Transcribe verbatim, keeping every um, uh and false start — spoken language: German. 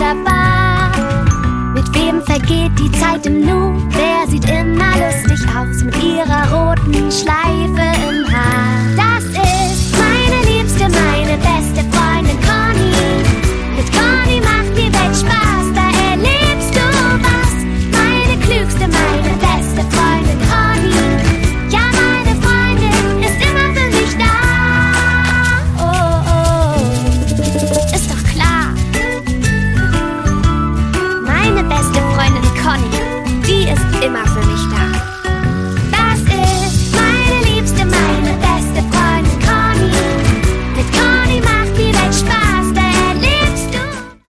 wunderbar. Mit wem vergeht die Zeit im Nu? Wer sieht immer lustig aus mit ihrer roten Schleife im Haar? Das ist meine Liebste, meine beste Freundin.